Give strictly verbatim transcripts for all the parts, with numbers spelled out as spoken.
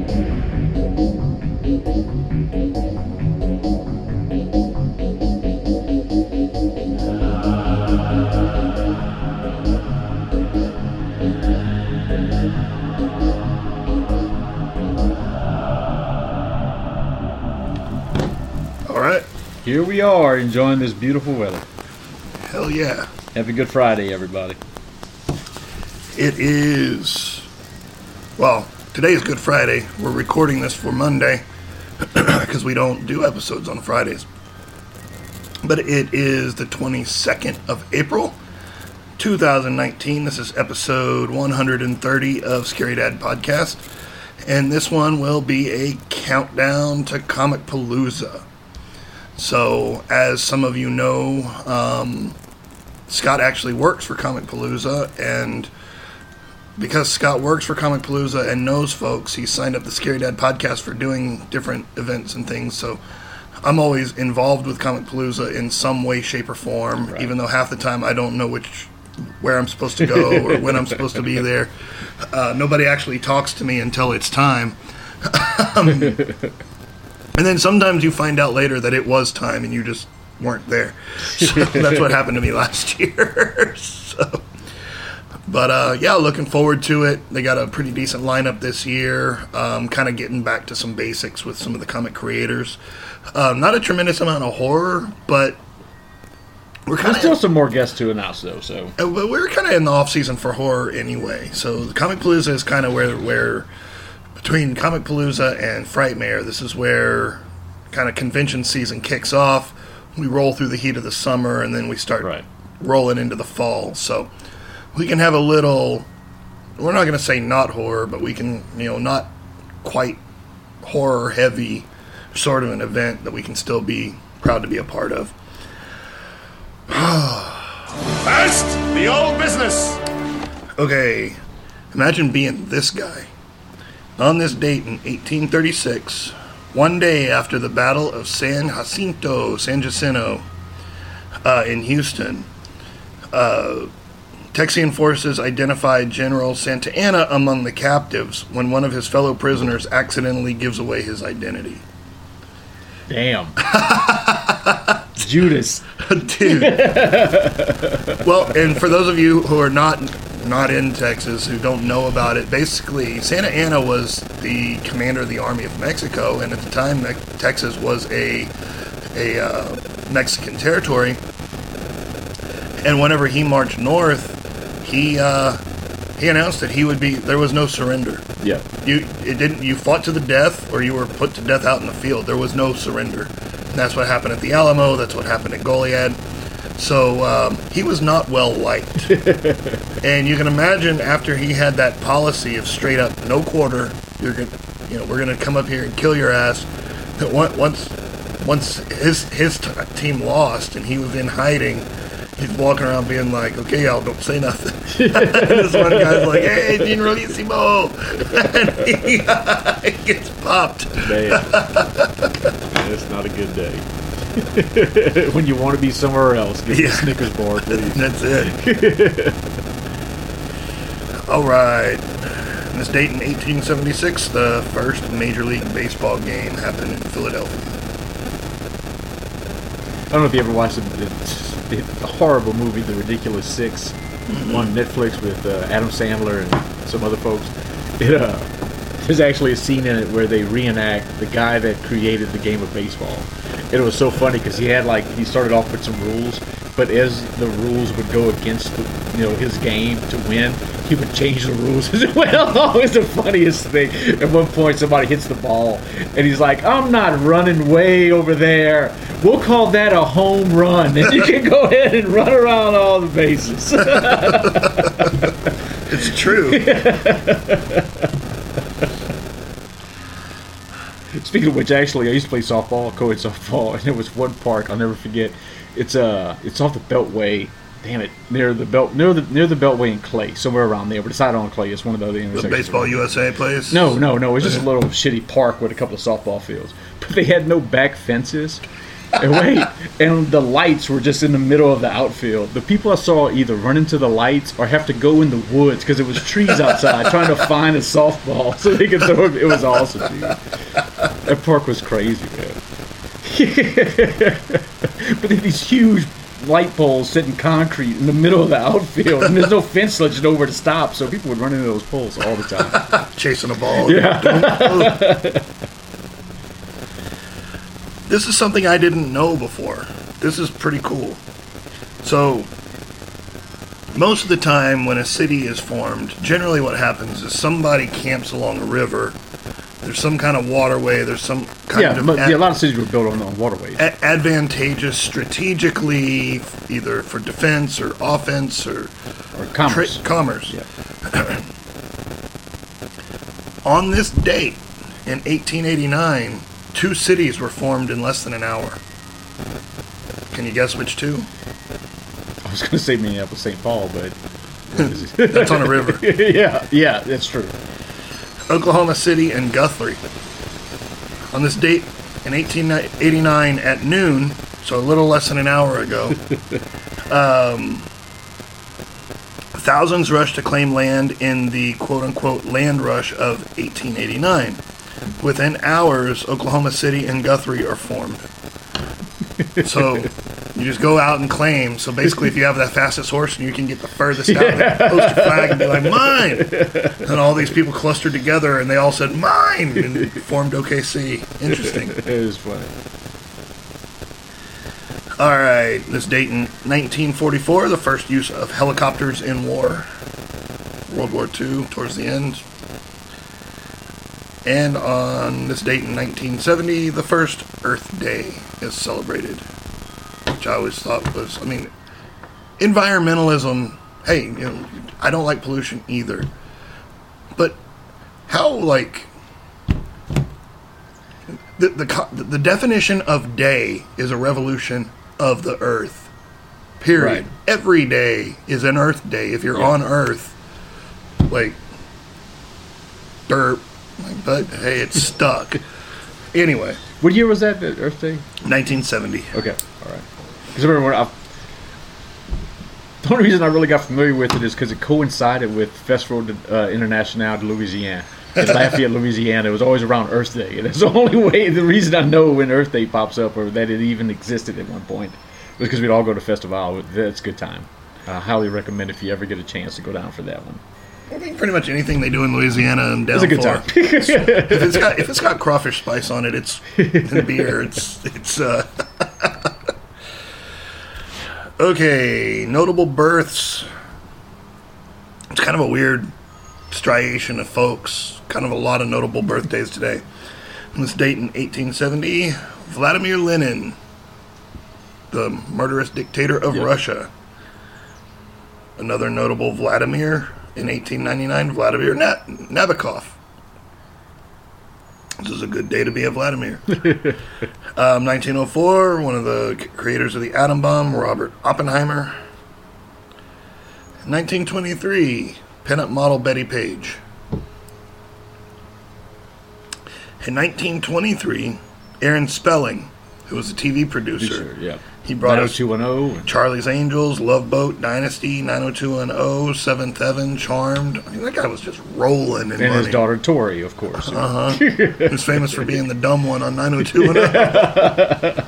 Here we are, enjoying this beautiful weather. Hell yeah. Happy Good Friday, everybody. It is, well, today's Good Friday. We're recording this for Monday because we don't do episodes on Fridays. But it is the twenty-second of April, two thousand nineteen. This is episode one hundred thirty of Scary Dad Podcast. And this one will be a countdown to Comicpalooza. So, as some of you know, um, Scott actually works for Comicpalooza, and because Scott works for Comicpalooza and knows folks, he signed up the Scary Dad Podcast for doing different events and things. So, I'm always involved with Comicpalooza in some way, shape, or form, right. Even though half the time I don't know which where I'm supposed to go or when I'm supposed to be there. Uh, nobody actually talks to me until it's time. um, And then sometimes you find out later that it was time and you just weren't there. So that's what happened to me last year. so, But, uh, yeah, looking forward to it. They got a pretty decent lineup this year. Um, kind of getting back to some basics with some of the comic creators. Uh, not a tremendous amount of horror, but we're kind of... There's still some more guests to announce, though. So, uh, we're kind of in the off-season for horror anyway. So the Comicpalooza is kind of where... where between Comicpalooza and Frightmare, this is where kind of convention season kicks off. We roll through the heat of the summer, and then we start right. rolling into the fall. So we can have a little, we're not going to say not horror, but we can, you know, not quite horror-heavy sort of an event that we can still be proud to be a part of. First, the old business. Okay, imagine being this guy. On this date in eighteen thirty-six, one day after the Battle of San Jacinto, San Jacinto, uh, in Houston, uh, Texian forces identified General Santa Anna among the captives when one of his fellow prisoners accidentally gives away his identity. Damn. Judas. Dude. Well, and for those of you who are not... not in Texas, who don't know about it, basically Santa Anna was the commander of the Army of Mexico, and at the time Me- Texas was a a uh, Mexican territory, and whenever he marched north, he uh, he announced that he would be, there was no surrender. Yeah. You it didn't you fought to the death or you were put to death out in the field. There was no surrender. And that's what happened at the Alamo, that's what happened at Goliad. So um, he was not well liked. And you can imagine after he had that policy of straight up no quarter, you're gonna, you know, we're going to come up here and kill your ass. That once once his his t- team lost and he was in hiding, he's walking around being like, okay, y'all don't say nothing. And this one guy's like, hey, Generalissimo. And he, uh, he gets popped. Man, it's not a good day. When you want to be somewhere else, get yeah. the Snickers bar, please. That's it. All right. On this date in eighteen seventy-six, the first Major League Baseball game happened in Philadelphia. I don't know if you ever watched the, the, the horrible movie, The Ridiculous Six, mm-hmm. on Netflix with uh, Adam Sandler and some other folks. It, uh, there's actually a scene in it where they reenact the guy that created the game of baseball. It was so funny because he had like he started off with some rules, but as the rules would go against the, you know his game to win, he would change the rules as well. Always the funniest thing. At one point, somebody hits the ball, and he's like, "I'm not running way over there. We'll call that a home run, and you can go ahead and run around all the bases." It's true. Speaking of which, actually, I used to play softball, co-ed softball, and there was one park I'll never forget. It's uh, it's off the Beltway. Damn it, near the belt, near the near the Beltway in Clay, somewhere around there. But it's not on Clay. It's one of the other intersections. The Baseball U S A place? No, no, no. It's just a little shitty park with a couple of softball fields. But they had no back fences, And wait, and the lights were just in the middle of the outfield. The people I saw either run into the lights or have to go in the woods because it was trees outside trying to find a softball so they could throw it. It was awesome, dude. That park was crazy, man. But then these huge light poles set in concrete in the middle of the outfield, and there's no fence that you know where to stop, so people would run into those poles all the time. Chasing a ball. Yeah. This is something I didn't know before. This is pretty cool. So, most of the time when a city is formed, generally what happens is somebody camps along a river. There's some kind of waterway. There's some kind yeah, of... but ad- yeah, a lot of cities were built on, on waterways. a- advantageous strategically, either for defense or offense or... Or commerce. Tra- commerce. Yeah. On this date, in eighteen eighty-nine, two cities were formed in less than an hour. Can you guess which two? I was going to say Minneapolis, Saint Paul, but... That's on a river. yeah, yeah, that's true. Oklahoma City and Guthrie. On this date, in eighteen eighty-nine at noon, so a little less than an hour ago, um, thousands rushed to claim land in the quote-unquote land rush of eighteen eighty-nine. Within hours, Oklahoma City and Guthrie are formed. So you just go out and claim. So basically, if you have the fastest horse and you can get the furthest out, and post your flag and be like, mine! And all these people clustered together and they all said, mine! And formed O K C. Interesting. It is funny. All right, this date in nineteen forty-four, the first use of helicopters in war. World War Two, towards the end. And on this date in nineteen seventy, the first Earth Day is celebrated. Which I always thought was, I mean, environmentalism, hey, you know, I don't like pollution either. But how, like, the the the definition of day is a revolution of the Earth. Period. Right. Every day is an Earth Day. If you're Yeah. on Earth, like, derp. But hey, it's stuck. Anyway, What year was that, the Earth Day? nineteen seventy. Okay, all right. Because I remember when I, the only reason I really got familiar with it is because it coincided with Festival de, uh, International de Louisiana in Lafayette, Louisiana. It was always around Earth Day, and that's the only way. The reason I know when Earth Day pops up or that it even existed at one point was because we'd all go to Festival. That's a good time. I highly recommend if you ever get a chance to go down for that one. I think pretty much anything they do in Louisiana and down It's a good for. time. if it's got if it's got crawfish spice on it, it's in beer. It's it's uh. Okay, notable births. It's kind of a weird striation of folks. Kind of a lot of notable birthdays today. On this date in eighteen seventy, Vladimir Lenin, the murderous dictator of Yep. Russia. Another notable Vladimir. In eighteen ninety-nine, Vladimir Na- Nabokov. This is a good day to be a Vladimir. um, nineteen oh four, one of the c- creators of the atom bomb, Robert Oppenheimer. nineteen twenty-three, pinup model Betty Page. In nineteen twenty-three, Aaron Spelling, who was a T V producer, Sure, yeah. he brought us nine oh two one oh. Charlie's Angels, Love Boat, Dynasty, nine oh two one oh, Seventh Heaven, Charmed. I mean, that guy was just rolling in And money. his daughter Tori, of course. Uh-huh. Who's famous for being the dumb one on nine oh two one oh.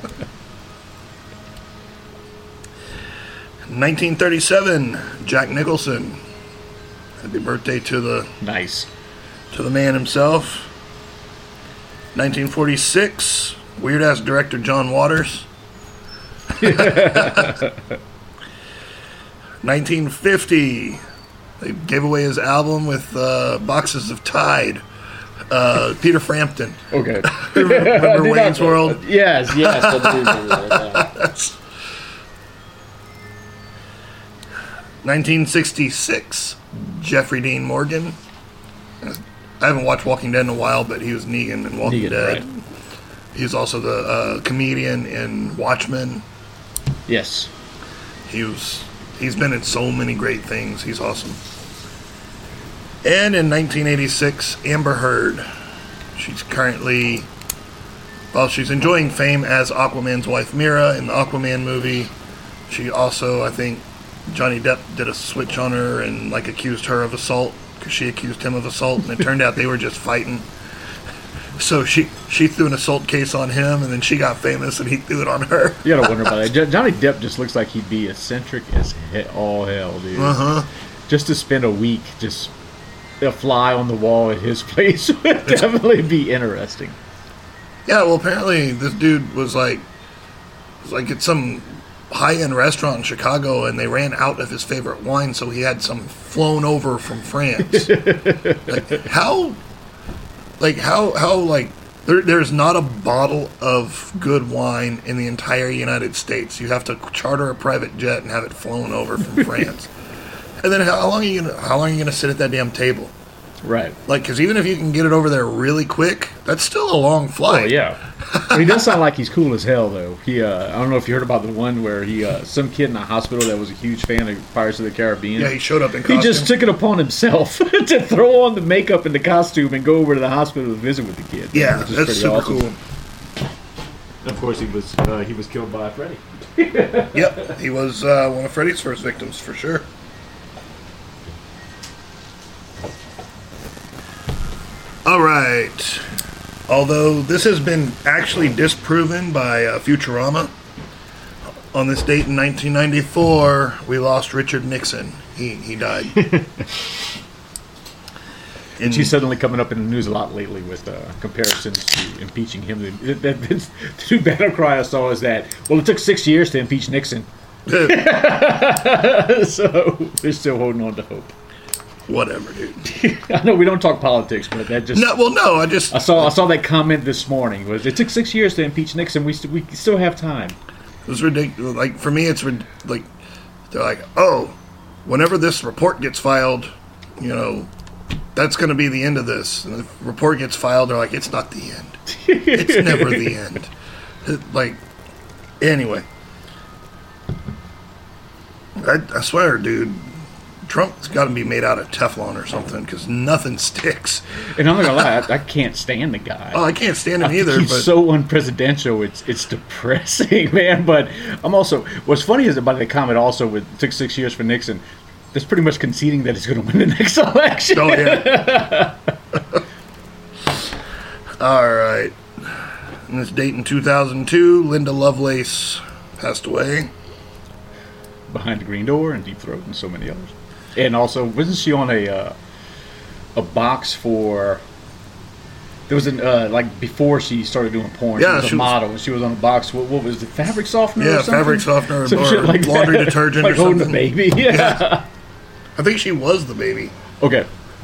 nineteen thirty-seven, Jack Nicholson. Happy birthday to the Nice. to the man himself. nineteen forty-six, weird-ass director John Waters. nineteen fifty, they gave away his album with uh, boxes of Tide. Uh, Peter Frampton. Okay. Remember Did Wayne's not- World? Yes, yes, I do remember that. That's nineteen sixty-six, Jeffrey Dean Morgan. I haven't watched Walking Dead in a while, but he was Negan in Walking Negan, Dead. right. He's also the uh, comedian in Watchmen. Yes. He was. He's been in so many great things. He's awesome. And in nineteen eighty-six, Amber Heard. She's currently While she's enjoying fame as Aquaman's wife Mira in the Aquaman movie, she also, I think, Johnny Depp did a switch on her and like accused her of assault because she accused him of assault, and it turned out they were just fighting. So she she threw an assault case on him, and then she got famous, and he threw it on her. You gotta wonder about that. Jo- Johnny Depp just looks like he'd be eccentric as he- all hell, dude. Uh huh. Just to spend a week just a fly on the wall at his place would definitely be interesting. Yeah, well, apparently this dude was like, was like at some high-end restaurant in Chicago, and they ran out of his favorite wine, so he had some flown over from France. like how, like how how like there, there's not a bottle of good wine in the entire United States. You have to charter a private jet and have it flown over from France. And then how long are you gonna how long are you gonna sit at that damn table? Right. Like, because even if you can get it over there really quick, that's still a long Oh, flight. yeah. But he does sound like he's cool as hell, though. He, uh, I don't know if you heard about the one where he, uh, some kid in a hospital that was a huge fan of Pirates of the Caribbean. Yeah, he showed up in He costume. just took it upon himself to throw on the makeup and the costume and go over to the hospital to visit with the kid. Yeah, which is that's pretty super awesome. cool. Of course, he was uh, he was killed by Freddy. Yep, he was uh, one of Freddy's first victims, for sure. All right. Although this has been actually disproven by uh, Futurama, on this date in nineteen ninety-four, we lost Richard Nixon. He he died. And she's suddenly coming up in the news a lot lately with uh, comparisons to impeaching him. The, the, the, the two battle cry I saw is that, well, it took six years to impeach Nixon. So they're still holding on to hope. Whatever, dude. I know we don't talk politics, but that just... No, well, no, I just... I saw I saw that comment this morning. Was it took six years to impeach Nixon? We st- we still have time. It was ridiculous. Like, for me, it's rid- like, they're like, oh, whenever this report gets filed, you know, that's going to be the end of this. And the report gets filed, they're like, it's not the end. It's never the end. It, like, anyway. I, I swear, dude, Trump's got to be made out of Teflon or something, because nothing sticks. And I'm not gonna lie, I, I can't stand the guy. Oh, I can't stand him I think either. he's but so unpresidential. It's it's depressing, man. But I'm also what's funny is about the comment also with it took six years for Nixon. That's pretty much conceding that he's going to win the next election. Oh yeah. All right. On this date in two thousand two, Linda Lovelace passed away. Behind the Green Door and Deep Throat and so many others. And also, wasn't she on a uh, a box for? There was an uh, like before she started doing porn. Yeah, she was she a was- model, and she was on a box. What, what was it? Fabric softener? Yeah, or something? fabric softener Some or shit like laundry that. detergent like or holding something. the baby. Yeah. Yeah. I think she was the baby. Okay.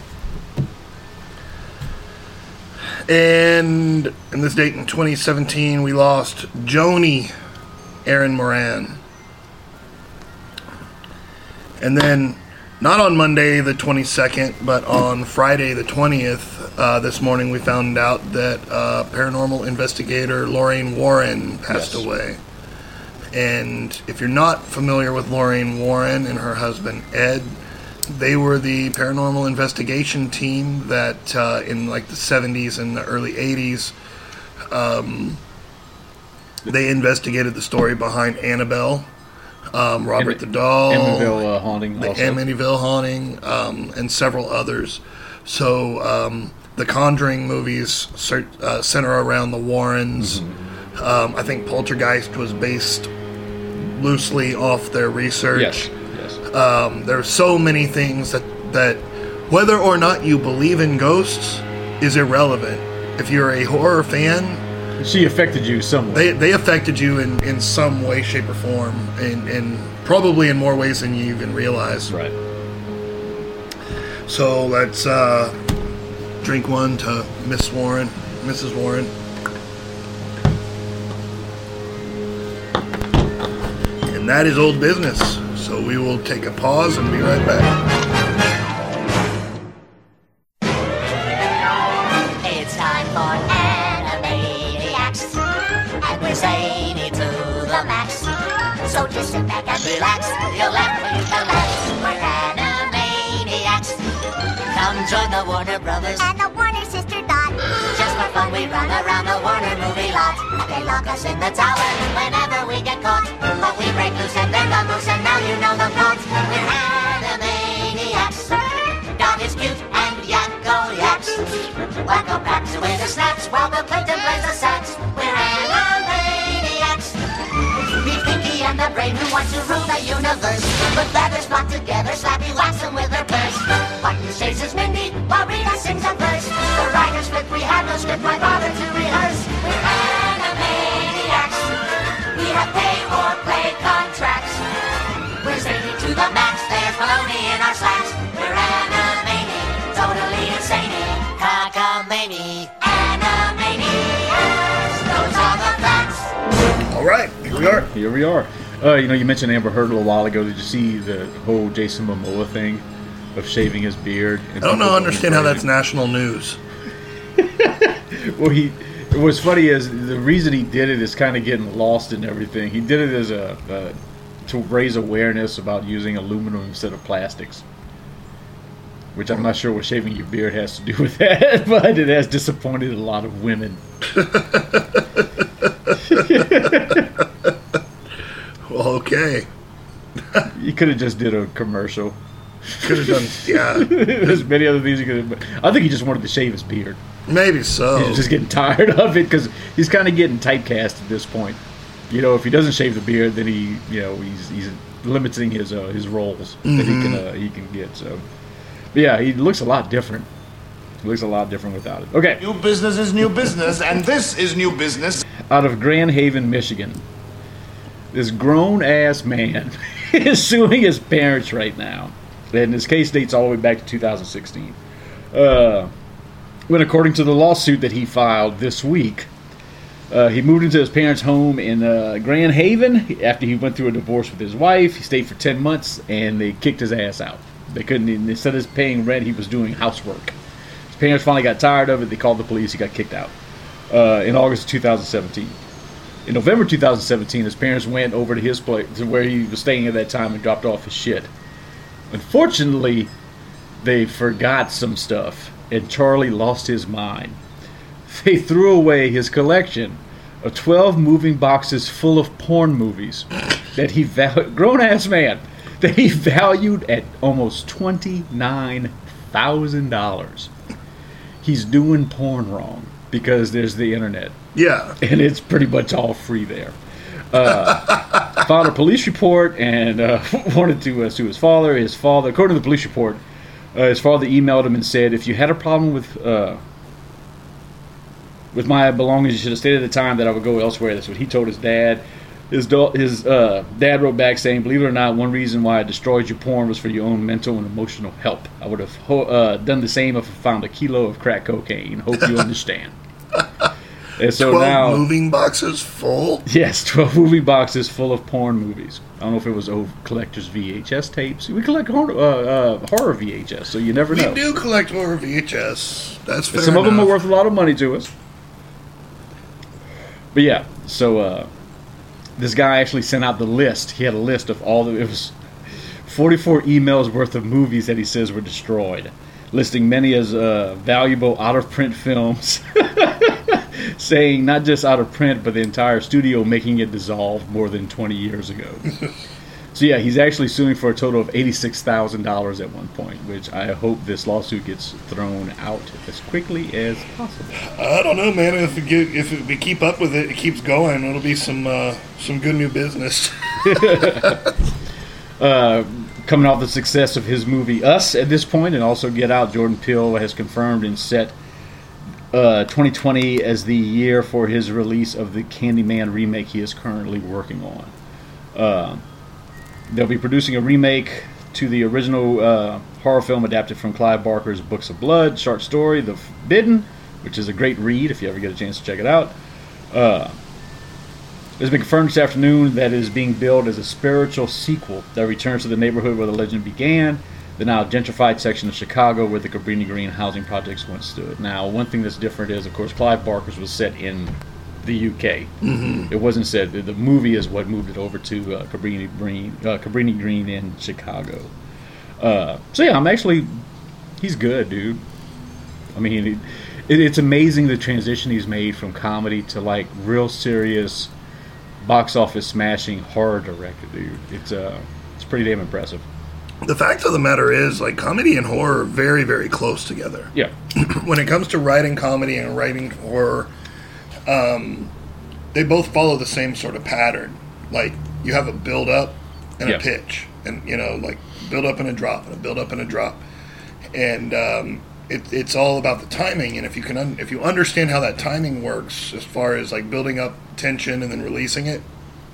And in this date in twenty seventeen, we lost Joni Erin Moran. And then, not on Monday the twenty-second, but on Friday the twentieth, uh, this morning we found out that uh, paranormal investigator Lorraine Warren passed Yes. away. And if you're not familiar with Lorraine Warren and her husband Ed, they were the paranormal investigation team that uh, in like the seventies and the early eighties, um, they investigated the story behind Annabelle, um, Robert Am- the Doll, Amityville uh, haunting. the Also. Amityville haunting, um, and several others. So um, the Conjuring movies cer- uh, center around the Warrens. Mm-hmm. Um, I think Poltergeist was based loosely off their research. Yes. Yes. Um, there are so many things that, that whether or not you believe in ghosts is irrelevant. If you're a horror fan, She affected you somewhat. they, they affected you in, in some way, shape, or form, and, and probably in more ways than you even realize. Right. So let's uh, drink one to Miss Warren, Missus Warren. And that is old business. So we will take a pause and be right back. It's time for Animaniacs, and we're zany to the max. So just sit back and relax, you'll laugh when you can laugh. We're Animaniacs. Come Come join the Warner Brothers and the Warner Sister Dot. Just for fun, we run around the Warner movie lot. They lock us in the tower whenever we get caught. But we break loose and then the moose, and now you know the plot. We're Animaniacs. Dot is cute and Yakko yaks. Wacko packs away the snacks while the Plankton plays the sax. We're Animaniacs. Meet Pinky and the Brain who want to rule the universe. Put feathers flock together, Slappy whacks them with her purse. Button chases Mindy while Rita sings a verse. The writers flip, we have no script, why bother to rehearse? We're Animaniacs. We have pay or play contracts. We're zany to the max, there's baloney in our slacks. We're Animani, totally insane. Cockamamie, Animaniacs. Those are the facts. All right, here we are. Here we are. Uh, you know, you mentioned Amber Heard a little while ago. Did you see the whole Jason Momoa thing of shaving his beard? I don't know. Understand how that's national news. Well, he. What's funny is the reason he did it is kind of getting lost in everything. He did it as a uh, to raise awareness about using aluminum instead of plastics, which I'm not sure what shaving your beard has to do with that, but it has disappointed a lot of women. Well, okay. You could have just did a commercial. Could have done, yeah. There's many other things you could have. I think he just wanted to shave his beard. Maybe so. He's just getting tired of it because he's kind of getting typecast at this point. You know, if he doesn't shave the beard, then he, you know, he's he's limiting his uh, his roles mm-hmm. that he can uh, he can get. So, but yeah, he looks a lot different. He looks a lot different without it. Okay. New business is new business, and this is new business. Out of Grand Haven, Michigan, this grown-ass man is suing his parents right now. And his case dates all the way back to two thousand sixteen. Uh, when, according to the lawsuit that he filed this week, uh, he moved into his parents' home in uh, Grand Haven after he went through a divorce with his wife. He stayed for ten months, and they kicked his ass out. They couldn't, instead of paying rent, he was doing housework. His parents finally got tired of it. They called the police. He got kicked out uh, in August of two thousand seventeen. In November two thousand seventeen, his parents went over to his place, to where he was staying at that time, and dropped off his shit. Unfortunately, they forgot some stuff, and Charlie lost his mind. They threw away his collection of twelve moving boxes full of porn movies that he valued, grown-ass man, that he valued at almost twenty-nine thousand dollars. He's doing porn wrong because there's the internet. Yeah. And it's pretty much all free there. Uh, filed a police report and uh, wanted to uh, sue his father. His father, according to the police report, uh, his father emailed him and said, if you had a problem with uh, with my belongings, you should have stated at the time that I would go elsewhere. That's what he told his dad. His, do- his uh, dad wrote back saying, believe it or not, one reason why I destroyed your porn was for your own mental and emotional help. I would have ho- uh, done the same if I found a kilo of crack cocaine. Hope you understand. And so twelve now, moving boxes full? Yes, twelve movie boxes full of porn movies. I don't know if it was old collector's V H S tapes. We collect horror, uh, uh, horror V H S, so you never know. We do collect horror V H S. That's fair Some enough. of them are worth a lot of money to us. But yeah, so uh, this guy actually sent out the list. He had a list of all the... It was forty-four emails worth of movies that he says were destroyed, listing many as uh, valuable out-of-print films. Saying not just out of print, but the entire studio making it dissolved more than twenty years ago. So yeah, he's actually suing for a total of eighty-six thousand dollars at one point, which I hope this lawsuit gets thrown out as quickly as possible. I don't know, man. If we, get, if we keep up with it, it keeps going, it'll be some uh, some good new business. uh, coming off the success of his movie Us at this point, and also Get Out, Jordan Peele has confirmed and set Uh, twenty twenty as the year for his release of the Candyman remake he is currently working on. Uh, they'll be producing a remake to the original uh, horror film adapted from Clive Barker's Books of Blood short story, The Forbidden, which is a great read if you ever get a chance to check it out. Uh, it's been confirmed this afternoon that it is being billed as a spiritual sequel that returns to the neighborhood where the legend began, the now gentrified section of Chicago where the Cabrini Green housing projects once stood. Now, one thing that's different is, of course, Clive Barker's was set in the U K. Mm-hmm. It wasn't set. The movie is what moved it over to uh, Cabrini Green, uh, Cabrini Green in Chicago. Uh, so yeah, I'm actually He's good, dude. I mean, it, it's amazing the transition he's made from comedy to like real serious box office smashing horror director, dude. It's uh, it's pretty damn impressive. The fact of the matter is, like, comedy and horror are very, very close together. Yeah. When it comes to writing comedy and writing horror, um, they both follow the same sort of pattern. Like, you have a build up and yeah. a pitch, and you know, like build up and a drop, and a build up and a drop, and um, it, it's all about the timing. And if you can, un- if you understand how that timing works, as far as like building up tension and then releasing it,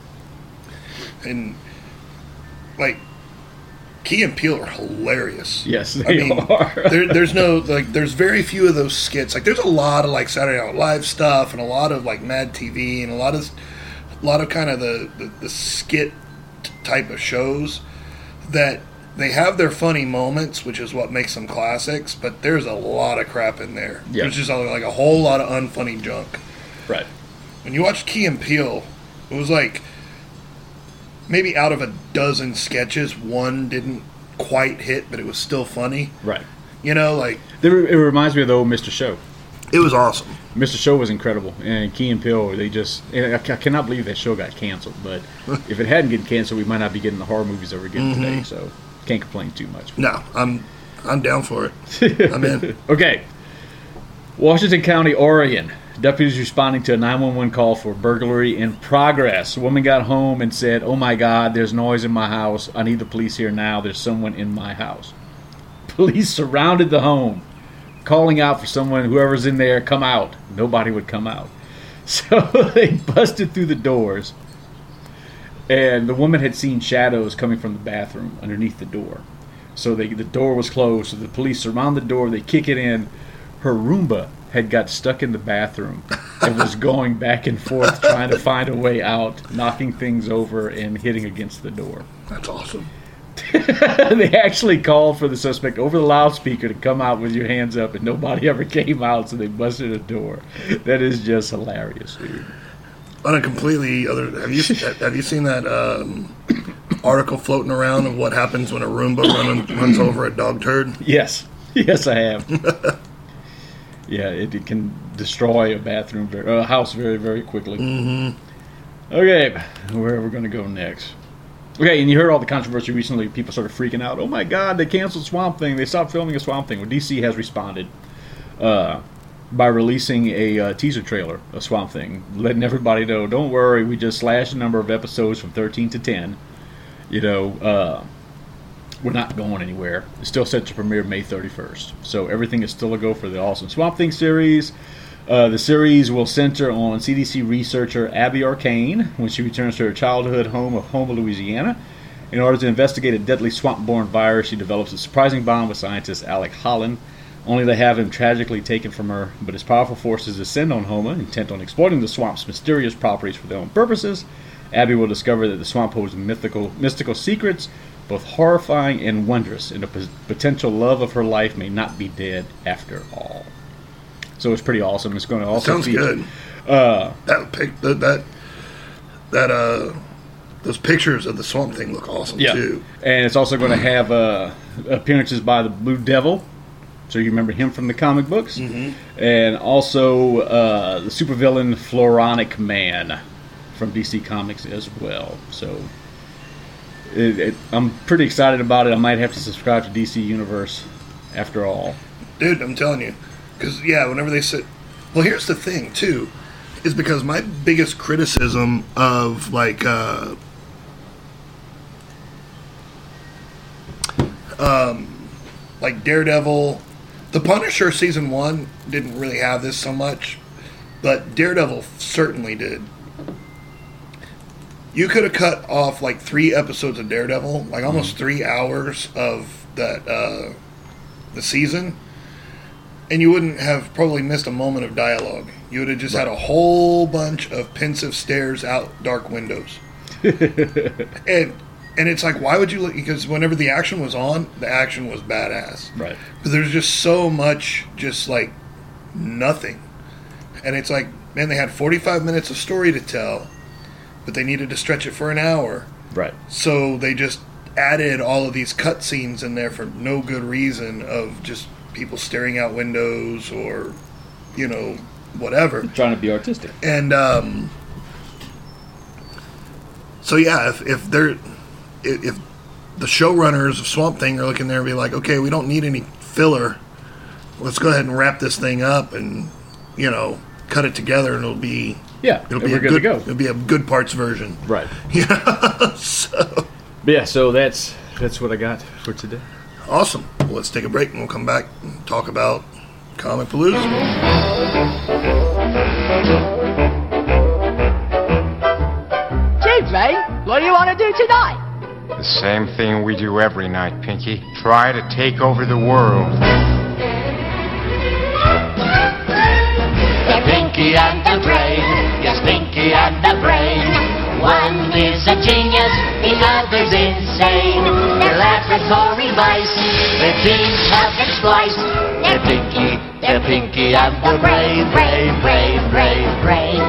and like. Key and Peele are hilarious. Yes, they I mean, are. there, there's no like. There's very few of those skits. Like, there's a lot of like Saturday Night Live stuff, and a lot of like Mad T V, and a lot of, a lot of kind of the, the, the skit type of shows that they have their funny moments, which is what makes them classics. But there's a lot of crap in there. Yeah. There's just like a whole lot of unfunny junk. Right. When you watch Key and Peele, it was like. Maybe out of a dozen sketches, one didn't quite hit, but it was still funny. Right. You know, like... There, it reminds me of the old Mister Show. It was awesome. Mister Show was incredible. And Key and Peele, they just... I, I cannot believe that show got canceled. But if it hadn't gotten canceled, we might not be getting the horror movies that we're getting mm-hmm. today. So, can't complain too much. No, I'm I'm down for it. I'm in. Okay. Washington County, Oregon. Deputies responding to a nine one one call for burglary in progress. A woman got home and said, "Oh my God, there's noise in my house. I need the police here now. There's someone in my house." Police surrounded the home, calling out for someone, whoever's in there, come out. Nobody would come out. So they busted through the doors, and the woman had seen shadows coming from the bathroom underneath the door. So they, the door was closed, so the police surround the door, they kick it in. Her Roomba had got stuck in the bathroom and was going back and forth trying to find a way out, knocking things over and hitting against the door. That's awesome. They actually called for the suspect over the loudspeaker to come out with your hands up, and nobody ever came out, so they busted a door. That is just hilarious, dude. On a completely other... Have you have you seen that um, article floating around of what happens when a Roomba run, runs over a dog turd? Yes. Yes, I have. Yeah, it, it can destroy a bathroom, very, a house very, very quickly. Mm-hmm. Okay, where are we going to go next? Okay, and you heard all the controversy recently. People started freaking out. Oh my God, they canceled Swamp Thing. They stopped filming a Swamp Thing. Well, D C has responded uh, by releasing a uh, teaser trailer of Swamp Thing, letting everybody know, don't worry, we just slashed the number of episodes from thirteen to ten. You know, uh... we're not going anywhere. It's still set to premiere May thirty-first. So everything is still a go for the awesome Swamp Thing series. Uh, the series will center on C D C researcher Abby Arcane when she returns to her childhood home of Houma, Louisiana. In order to investigate a deadly swamp-borne virus, she develops a surprising bond with scientist Alec Holland, only to have him tragically taken from her. But as powerful forces descend on Houma, intent on exploiting the swamp's mysterious properties for their own purposes, Abby will discover that the swamp holds mythical, mystical secrets, both horrifying and wondrous, and the p- potential love of her life may not be dead after all. So it's pretty awesome. It's going to also sounds feature, good. Uh, that pic, that that that uh, those pictures of the Swamp Thing look awesome yeah. too. And it's also going to have uh, appearances by the Blue Devil. So you remember him from the comic books, mm-hmm. and also uh, the supervillain Floronic Man from D C Comics as well. So. It, it, I'm pretty excited about it. I might have to subscribe to D C Universe after all. Dude, I'm telling you. Because, yeah, whenever they sit... Well, here's the thing, too. Is because my biggest criticism of, like, uh... Um... Like, Daredevil... The Punisher Season one didn't really have this so much. But Daredevil certainly did. You could have cut off like three episodes of Daredevil, like almost three hours of that uh, the season, and you wouldn't have probably missed a moment of dialogue. You would have just right. had a whole bunch of pensive stares out dark windows. and and it's like, why would you look? Because whenever the action was on, the action was badass. Right. But there's just so much, just like nothing, and it's like, man, they had forty-five minutes of story to tell. But they needed to stretch it for an hour. Right. So they just added all of these cutscenes in there for no good reason of just people staring out windows or, you know, whatever. Trying to be artistic. And um, so yeah, if if they're if, if the showrunners of Swamp Thing are looking there and be like, okay, we don't need any filler. Let's go ahead and wrap this thing up and, you know, cut it together, and it'll be yeah, it'll and be we're a good good to go. It'll be a good parts version, Right. Yeah. So But yeah, so that's that's what I got for today. awesome. Well, let's take a break and we'll come back and talk about Comic Palooza. Chief, mate, what do you want to do tonight? The same thing we do every night, Pinky. Try to take over the world. They're Pinky and the Brain, yes, Pinky and the Brain. One is a genius, the other's insane. They're laboratory mice, their genes have been spliced. They're Pinky, they're Pinky and the Brain, Brain, Brain, Brain,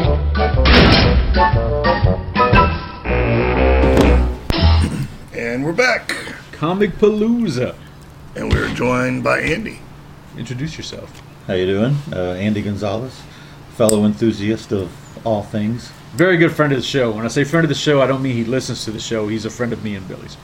Brain. And we're back. Comic Palooza. And we're joined by Andy. Introduce yourself. How you doing? Uh, Andy Gonzalez, fellow enthusiast of all things. Very good friend of the show. When I say friend of the show, I don't mean he listens to the show. He's a friend of me and Billy's.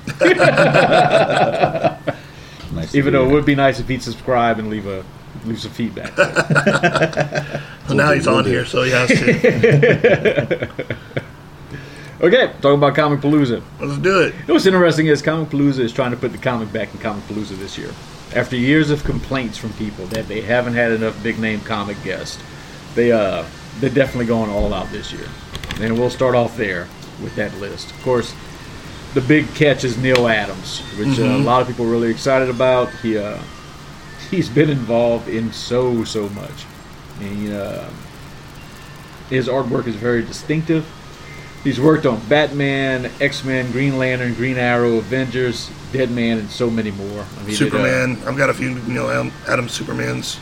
Nice. Even though it would be nice if he'd subscribe and leave a leave some feedback. Well, now he's on here, so he has to. Okay, talking about Comic Palooza. Let's do it. You know what's interesting is Comic Palooza is trying to put the comic back in Comic Palooza this year. After years of complaints from people that they haven't had enough big name comic guests, they uh they're definitely going all out this year. And we'll start off there with that list. Of course, the big catch is Neil Adams, which mm-hmm. uh, a lot of people are really excited about. He uh, he's been involved in so so much. And, uh, his artwork is very distinctive. He's worked on Batman, X-Men, Green Lantern, Green Arrow, Avengers, Deadman, and so many more. I mean, Superman. It, uh, I've got a few Neil Adams Supermans.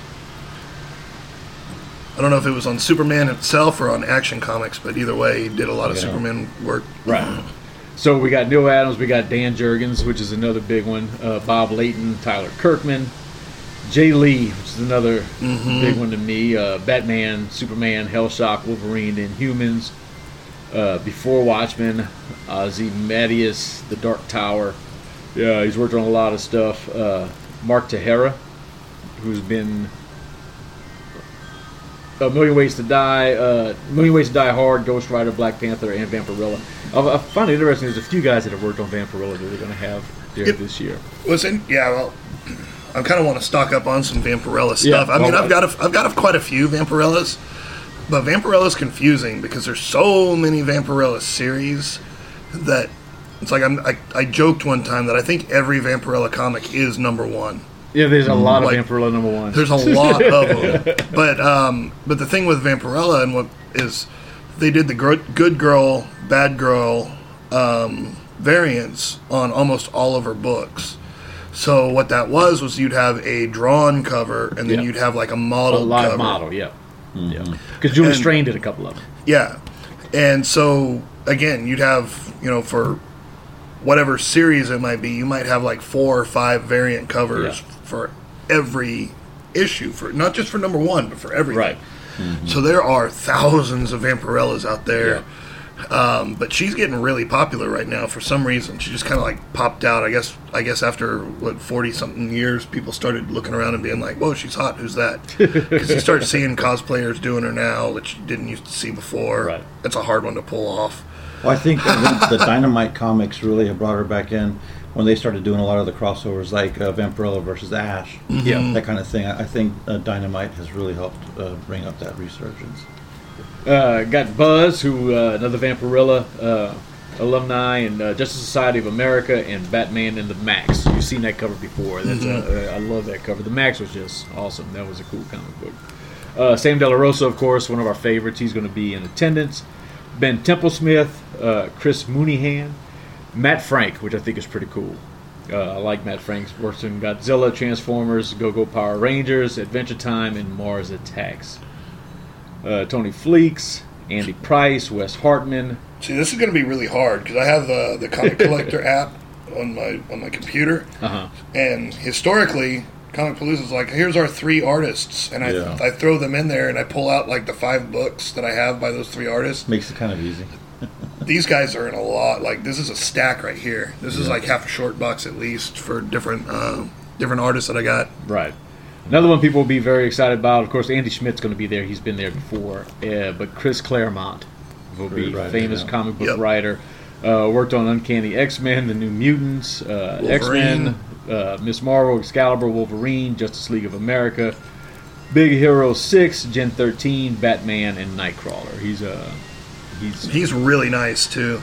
I don't know if it was on Superman itself or on Action Comics, but either way, he did a lot of yeah. Superman work. Right. So we got Neil Adams, we got Dan Jurgens, which is another big one, uh, Bob Layton, Tyler Kirkman, Jay Lee, which is another mm-hmm. big one to me, uh, Batman, Superman, Hellshock, Wolverine, Inhumans, uh, Before Watchmen, Ozymandias, The Dark Tower. Yeah, he's worked on a lot of stuff. Uh, Mark Teixeira, who's been A Million Ways to Die, uh, Million Ways to Die Hard, Ghost Rider, Black Panther, and Vampirella. I, I find it interesting. There's a few guys that have worked on Vampirella that they're going to have there yep. this year. Listen, yeah, well, I kind of want to stock up on some Vampirella stuff. Yeah, I mean, right. I've got a, I've got a, quite a few Vampirellas, but Vampirella's confusing because there's so many Vampirella series that it's like I'm, I, I joked one time that I think every Vampirella comic is number one. Yeah, there's a lot like, of Vampirella number one. There's a lot of them. But um, but the thing with Vampirella and what is they did the good girl, bad girl um, variants on almost all of her books. So what that was was you'd have a drawn cover and then yep. you'd have like a model a live cover. model, yeah. Mm-hmm. yeah. Because Julie and, Strain did a couple of them. Yeah. And so, again, you'd have, you know, for whatever series it might be, you might have like four or five variant covers yeah. for every issue, for not just for number one, but for everything. Right. Mm-hmm. So there are thousands of Vampirellas out there. Yeah. Um, but she's getting really popular right now for some reason. She just kind of like popped out. I guess. I guess after what forty something years, people started looking around and being like, "Whoa, she's hot. Who's that?" Because you start seeing cosplayers doing her now, which you didn't used to see before. Right. It's a hard one to pull off. Well, I think the, the Dynamite comics really have brought her back in when they started doing a lot of the crossovers, like uh, Vampirella versus Ash. Mm-hmm. Yeah, that kind of thing. I, I think uh, Dynamite has really helped uh, bring up that resurgence. Uh, got Buzz, who uh, another Vampirella uh, alumni, and uh, Justice Society of America, and Batman and the Max. You've seen that cover before. That's mm-hmm. uh, I love that cover. The Max was just awesome. That was a cool comic book. Uh, Sam De La Rosa, of course, one of our favorites. He's going to be in attendance. Ben Templesmith, uh, Chris Mooneyhan, Matt Frank, which I think is pretty cool. Uh, I like Matt Frank's works in Godzilla, Transformers, Go-Go Power Rangers, Adventure Time, and Mars Attacks. Uh, Tony Fleeks, Andy Price, Wes Hartman. See, this is going to be really hard because I have uh, the Comic Collector app, on my on my computer, Uh-huh. and historically, Comic Palooza is like, here's our three artists, and I Yeah. I throw them in there, and I pull out like the five books that I have by those three artists. Makes it kind of easy. These guys are in a lot. Like this is a stack right here. This is Yeah. like half a short box at least for different uh, different artists that I got. Right. Another one people will be very excited about, of course, Andy Schmidt's going to be there. He's been there before. Uh, but Chris Claremont will be Great writer, famous yeah. comic book Yep. writer. Uh, worked on Uncanny X-Men, The New Mutants, uh, Wolverine. X-Men, uh, Miss Marvel, Excalibur, Wolverine, Justice League of America, Big Hero six, Gen thirteen, Batman, and Nightcrawler. He's a... Uh, he's He's really nice too.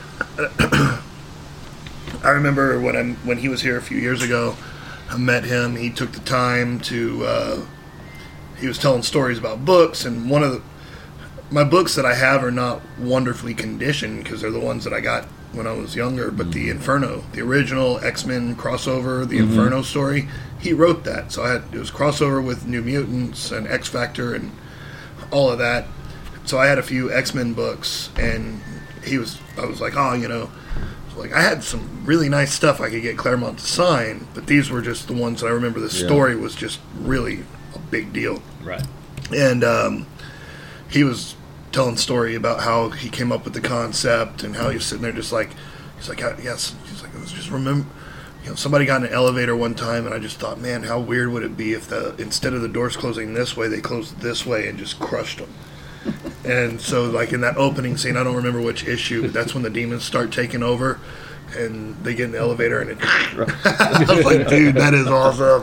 I remember when I when he was here a few years ago, I met him. He took the time to. Uh, he was telling stories about books, and one of the, my books that I have are not wonderfully conditioned because they're the ones that I got when I was younger. But the Inferno, the original X-Men crossover, the Inferno story, he wrote that. So I had it was crossover with New Mutants and X Factor and all of that. So I had a few X-Men books, and he was. I was like, oh, you know. Like I had some really nice stuff I could get Claremont to sign, but these were just the ones that I remember. The Yeah. story was just really a big deal, right. and um, he was telling a story about how he came up with the concept and how he was sitting there just like he's like yes he's like I was just remember you know somebody got in an elevator one time and I just thought, man, how weird would it be if the instead of the doors closing this way they closed this way and just crushed them. And so, like, in that opening scene, I don't remember which issue, but that's when the demons start taking over, and they get in the elevator, and it... I was like, dude, that is awesome.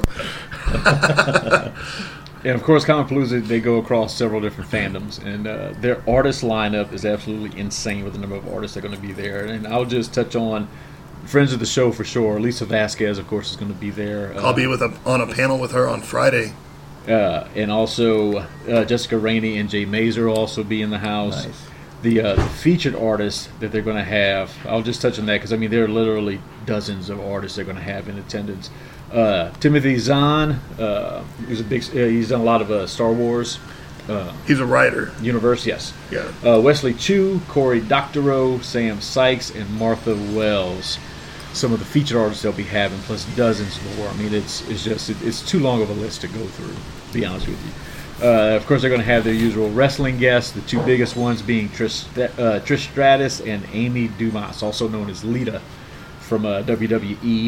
And, of course, Comic Palooza, they go across several different fandoms, and uh, their artist lineup is absolutely insane with the number of artists that are going to be there. And I'll just touch on friends of the show for sure. Lisa Vasquez, of course, is going to be there. Uh, I'll be with a, on a panel with her on Friday. Uh, and also uh, Jessica Rainey and Jay Mazer will also be in the house. Nice. The, uh, the featured artists that they're going to have, I'll just touch on that because I mean there are literally dozens of artists they're going to have in attendance. Uh, Timothy Zahn, uh, he's a big, uh, he's done a lot of uh, Star Wars. Uh, He's a writer. universe, yes. Yeah. Uh, Wesley Chu, Corey Doctorow, Sam Sykes, and Martha Wells. Some of the featured artists they'll be having, plus dozens more. I mean, it's it's just it, it's too long of a list to go through. To be honest with you. Uh, of course, they're going to have their usual wrestling guests. The two biggest ones being Trish, uh, Trish Stratus and Amy Dumas, also known as Lita from uh, W W E.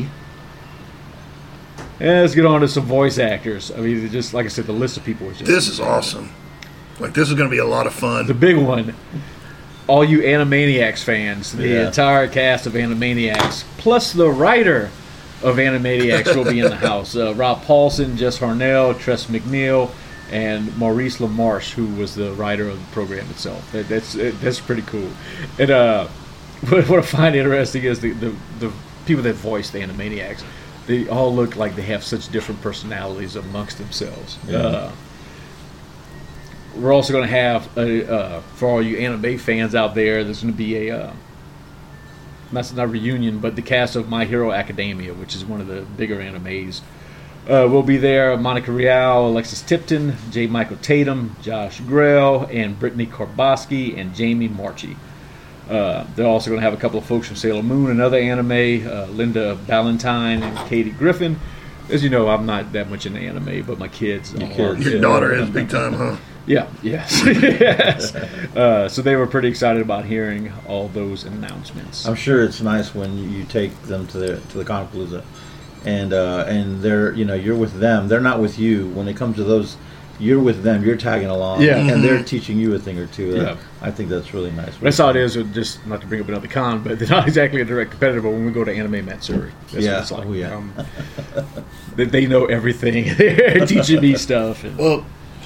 And let's get on to some voice actors. I mean, just like I said, the list of people is just This is awesome. Like, this is going to be a lot of fun. the big one. All you Animaniacs fans, the Yeah. entire cast of Animaniacs, plus the writer of Animaniacs will be in the house. Uh, Rob Paulson, Jess Harnell, Tress McNeil, and Maurice LaMarche, who was the writer of the program itself. That, that's it, that's pretty cool. And uh, what, what I find interesting is the, the, the people that voice the Animaniacs, they all look like they have such different personalities amongst themselves. Yeah. Uh, we're also going to have, a, uh, for all you anime fans out there, there's going to be a, uh, not, not a reunion, but the cast of My Hero Academia, which is one of the bigger animes. Uh, we'll be there. Monica Rial, Alexis Tipton, J. Michael Tatum, Josh Grell, and Brittany Korboski, and Jamie Marchi. Uh, they're also going to have a couple of folks from Sailor Moon, another anime, uh, Linda Ballantyne and Katie Griffin. As you know, I'm not that much into anime, but my kids Your are. kids. Your Yeah. daughter is big time, huh? Yeah, yes. yes. Uh, so they were pretty excited about hearing all those announcements. I'm sure it's nice when you take them to the to the Comic Palooza, and uh, and they're you know you're with them. They're not with you when it comes to those. You're with them. You're tagging along, Yeah. and they're teaching you a thing or two. Yeah. I think that's really nice. That's how it is. with Just not to bring up another con, but they're not exactly a direct competitor. But when we go to Anime Matsuri, that's Yeah. what it's like. Oh, yeah. Um, they, they know everything. They're teaching me stuff. And, Well,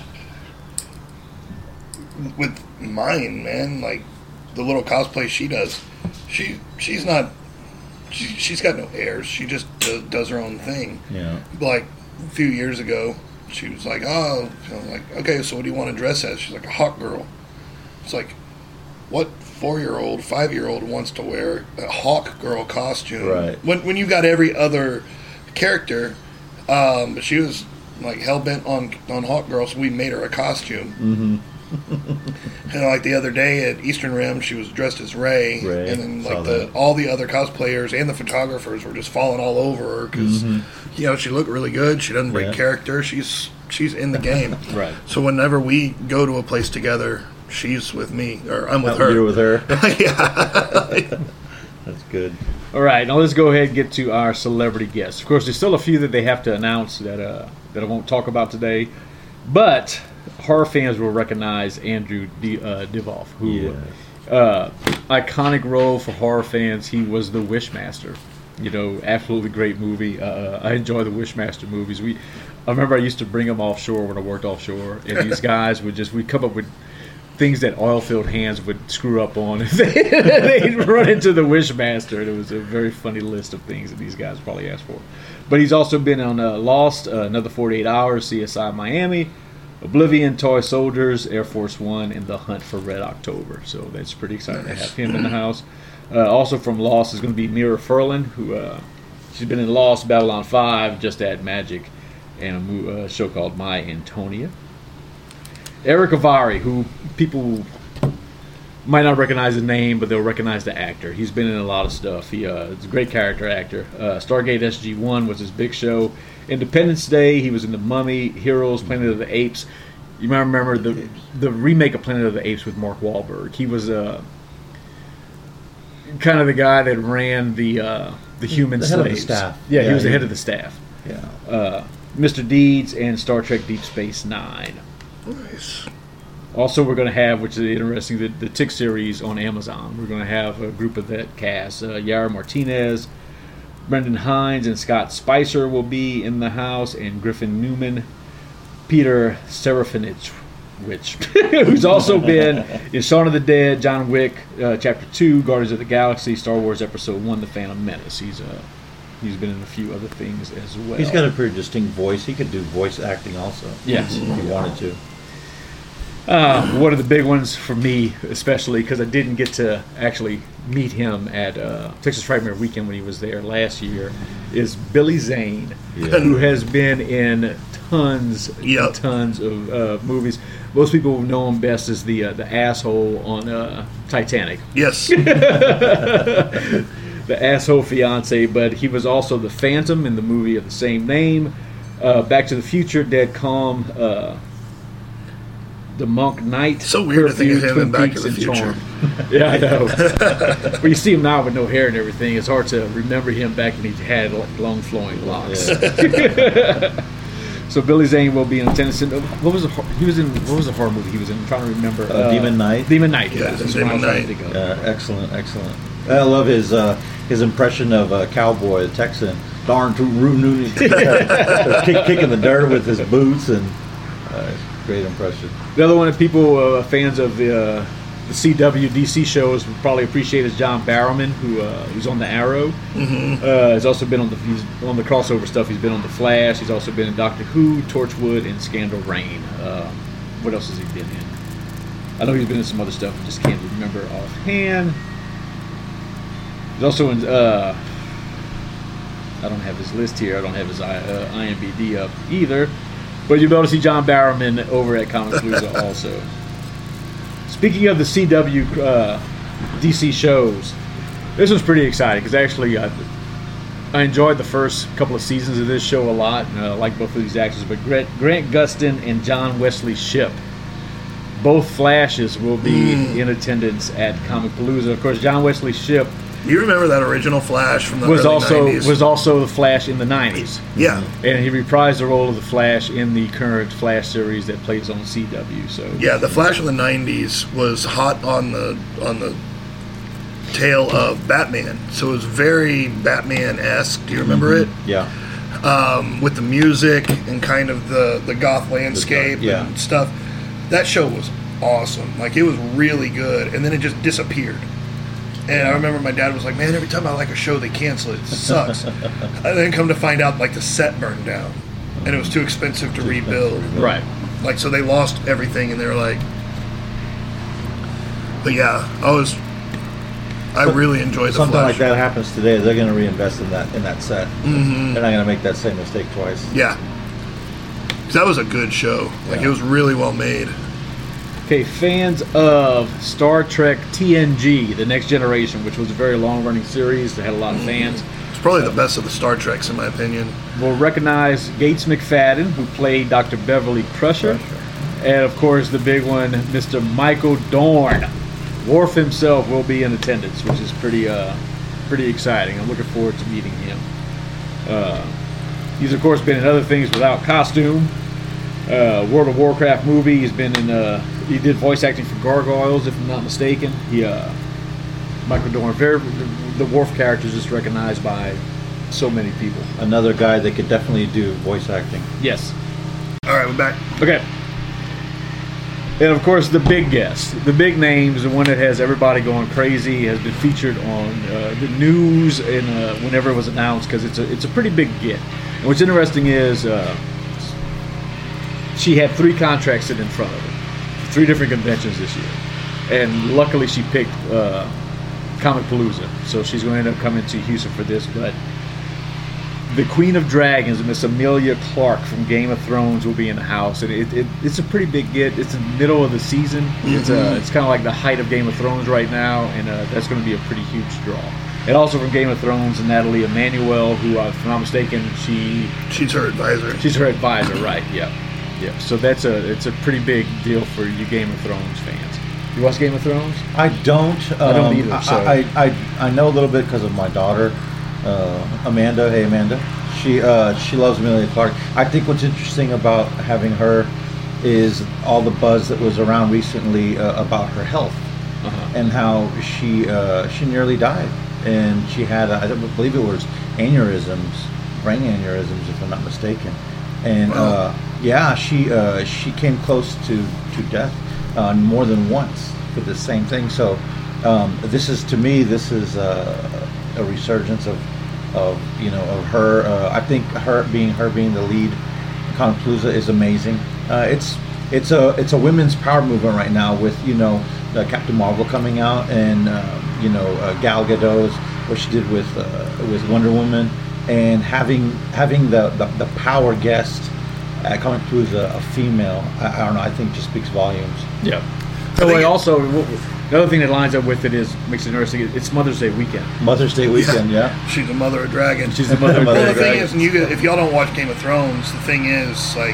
with mine, man, like the little cosplay she does, she she's not, she, she's got no airs. She just does, does her own thing. Yeah. Like a few years ago, she was like, oh, you know, like, okay, so what do you want to dress as? She's like a hawk girl. It's like, what four-year-old, five-year-old wants to wear a hawk girl costume? Right. When when you've got every other character, um, but she was like hell bent on on hawk girl, so we made her a costume. Mm-hmm. And like the other day at Eastern Rim, she was dressed as Rey, Rey, and then saw like the that. all the other cosplayers and the photographers were just falling all over her because you know she looked really good. She doesn't break Yeah. character. She's she's in the game. Right. So whenever we go to a place together, she's with me or I'm with Oh, her. You're with her. Yeah. That's good. All right, now let's go ahead and get to our celebrity guests. Of course, there's still a few that they have to announce that uh, that I won't talk about today, but horror fans will recognize Andrew D- uh, Divoff, who Yeah. uh, iconic role for horror fans. He was the Wishmaster. You know, absolutely great movie. Uh, I enjoy the Wishmaster movies. We, I remember I used to bring them offshore when I worked offshore, and these guys would just we come up with things that oil-filled hands would screw up on. They'd run into the Wishmaster, and it was a very funny list of things that these guys probably asked for. But he's also been on uh, Lost, uh, Another forty-eight hours, C S I Miami, Oblivion, Toy Soldiers, Air Force One, and The Hunt for Red October. So that's pretty exciting to have him in the house. Uh, also from Lost is going to be Mira Furlan, who uh, she's been in Lost, Babylon five, Just Add Magic, and a mo- uh, show called My Antonia. Eric Avari, who people might not recognize the name, but they'll recognize the actor. He's been in a lot of stuff. He uh, is a great character actor. Uh, Stargate S G one was his big show. Independence Day, he was in The Mummy, Heroes, Planet of the Apes. You might remember the the remake of Planet of the Apes with Mark Wahlberg. He was uh, kind of the guy that ran the uh, the human The head of the slaves. staff. Yeah, he Yeah, was the he- head of the staff. Yeah. Uh, Mister Deeds and Star Trek Deep Space Nine. Nice. Also, we're going to have, which is interesting, the, the Tick series on Amazon. We're going to have a group of that cast. Uh, Yara Martinez, Brendan Hines, and Scott Spicer will be in the house, and Griffin Newman, Peter Serafinich, which who's also been in Shaun of the Dead, John Wick, uh, Chapter Two, Guardians of the Galaxy, Star Wars Episode One, The Phantom Menace. He's uh, he's been in a few other things as well. He's got a pretty distinct voice. He could do voice acting also. Yes. If he wanted to. Uh, one of the big ones for me, especially because I didn't get to actually meet him at uh, Texas Frightmare Weekend when he was there last year, is Billy Zane, Yeah. who has been in tons Yep. and tons of uh, movies. Most people know him best as the uh, the asshole on uh, Titanic, Yes. the asshole fiance, but he was also the Phantom in the movie of the same name, uh, Back to the Future, Dead Calm, uh, The Monk Knight. So weird to think of Curfew, him in Twin Back to Peaks, the and Future. Charm. Yeah, I know. But you see him now with no hair and everything. It's hard to remember him back when he had like, long flowing locks. Yeah. So Billy Zane will be in attendance. In, what was the hor- he was in? What was the horror movie he was in? I'm trying to remember. Uh, Demon Knight? Demon Knight. Yeah, that's Demon what I was trying Knight. to think of. Uh, excellent, excellent. I love his uh, his impression of uh, Cowboy, the Texan. Darn to Rooney. Kick, kicking the dirt with his boots, and uh, great impression. The other one that people, uh, fans of the, uh, the C W D C shows, would probably appreciate is John Barrowman, who uh, who's on the Arrow. Mm-hmm. Uh, he's also been on the he's on the crossover stuff. He's been on the Flash. He's also been in Doctor Who, Torchwood, and Scandal Reign. Um, what else has he been in? I know he's been in some other stuff. I just can't remember offhand. He's also in. Uh, I don't have his list here. I don't have his I, uh, I M D B up either. But you'll be able to see John Barrowman over at Comic Palooza also. Speaking of the C W uh, D C shows, this was pretty exciting because actually I, I enjoyed the first couple of seasons of this show a lot. And I like both of these actors, but Grant, Grant Gustin and John Wesley Shipp, both Flashes, will be Mm. in attendance at Comic Palooza. Of course, John Wesley Shipp You remember that original Flash from the was early also nineties? was also the Flash in the nineties. Yeah. And he reprised the role of the Flash in the current Flash series that plays on C W. So Yeah, the Flash of the nineties was hot on the on the tail of Batman. So it was very Batman-esque. Do you remember it? Yeah. Um, with the music and kind of the, the goth landscape yeah. and stuff. That show was awesome. Like, it was really good. And then it just disappeared. And I remember my dad was like, man, every time I like a show, they cancel it. It sucks. And then come to find out, like, the set burned down. And it was too expensive to rebuild. right. Like, so they lost everything, and they were like... But yeah, I was... I really enjoyed the Something Flash. like that happens today. They're going to reinvest in that in that set. Mm-hmm. They're not going to make that same mistake twice. Yeah. 'Cause that was a good show. Like, Yeah. it was really well made. Okay, fans of Star Trek T N G, The Next Generation, which was a very long-running series that had a lot of fans, It's probably the best of the Star Treks, in my opinion. will recognize Gates McFadden, who played Doctor Beverly Crusher, and of course the big one, Mister Michael Dorn. Worf himself will be in attendance, which is pretty, uh, pretty exciting. I'm looking forward to meeting him. Uh, he's of course been in other things without costume. Uh, World of Warcraft movie. He's been in. Uh, he did voice acting for Gargoyles, if I'm not mistaken. He, uh, Michael Dorn, very the, the Worf character is just recognized by so many people. Another guy that could definitely do voice acting. Yes. All right, we're back. Okay. And of course, the big guest, the big names, the one that has everybody going crazy, has been featured on uh, the news and uh, whenever it was announced, because it's a it's a pretty big get. And what's interesting is uh, she had three contracts sitting in front of her, three different conventions this year, and luckily she picked uh, Comic Palooza, so she's going to end up coming to Houston for this. But the Queen of Dragons, Miss Emilia Clarke from Game of Thrones, will be in the house, and it, it, it's a pretty big get. It's in the middle of the season. Mm-hmm. It's uh, it's kind of like the height of Game of Thrones right now, and uh, that's going to be a pretty huge draw. And also from Game of Thrones, Natalie Emmanuel, who, uh, if I'm not mistaken, she She's her advisor. she's her advisor, right? Yeah, yeah. So that's a it's a pretty big deal for you Game of Thrones fans. You watch Game of Thrones? I don't. Um, I don't either, so- I, I, I, I know a little bit because of my daughter, uh, Amanda. Hey, Amanda. She uh, she loves Emilia Clarke. I think what's interesting about having her is all the buzz that was around recently uh, about her health Uh-huh. and how she uh, she nearly died, and she had uh, I don't believe it was aneurysms, brain aneurysms, if I'm not mistaken. And uh, yeah, she uh, she came close to to death uh, more than once for the same thing. So um, this is, to me, this is uh, a resurgence of of you know of her. Uh, I think her being her being the lead in Comic Palooza is amazing. Uh, it's it's a it's a women's power movement right now with you know uh, Captain Marvel coming out and uh, you know uh, Gal Gadot's what she did with uh, with Wonder Woman, and having having the the, the power guest at Comic Palooza, a female. I, I don't know. I think just speaks volumes. Yeah. Oh, and also, the other thing that lines up with it is makes it interesting. It's Mother's Day weekend. Mother's Day weekend, yeah. yeah. She's a mother of dragons. She's the mother of Mother Well, of the thing dragons. is, and you, if y'all don't watch Game of Thrones, the thing is, like,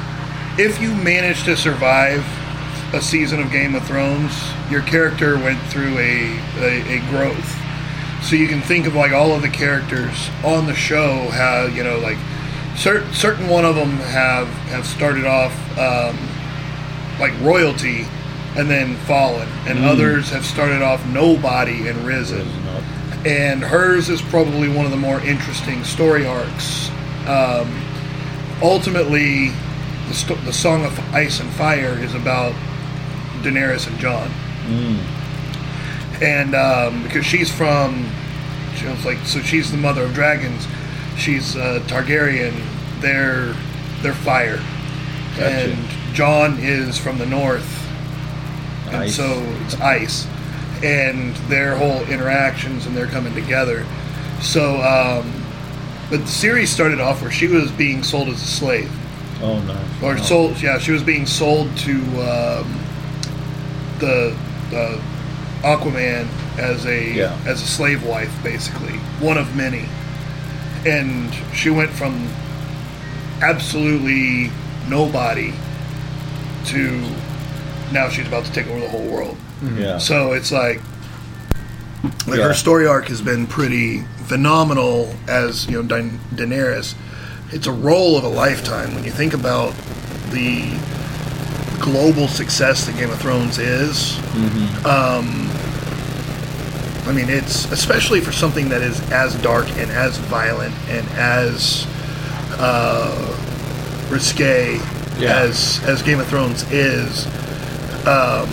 if you manage to survive a season of Game of Thrones, your character went through a, a, a growth. So you can think of, like, all of the characters on the show, how, you know, like, cer- certain one of them have, have started off, um, like, royalty and then fallen. And Mm. others have started off nobody and risen. And hers is probably one of the more interesting story arcs. Um, ultimately, the, sto- the Song of Ice and Fire is about Daenerys and Jon, Mm. and um, because she's from, she was like, so she's the mother of dragons. She's uh, Targaryen. They're they're fire, Gotcha. and Jon is from the north, and Ice. so it's ice. And their whole interactions and their coming together. So, um, but the series started off where she was being sold as a slave, Oh no. or Oh. sold. Yeah, she was being sold to um, the uh, Aquaman as a Yeah. as a slave wife, basically one of many. And she went from absolutely nobody to now she's about to take over the whole world. Yeah. So it's like, like Yeah. her story arc has been pretty phenomenal as, you know, da- Daenerys. It's a role of a lifetime when you think about the global success that Game of Thrones is. Um, I mean, it's especially for something that is as dark and as violent and as uh, risque Yeah. as as Game of Thrones is. Um,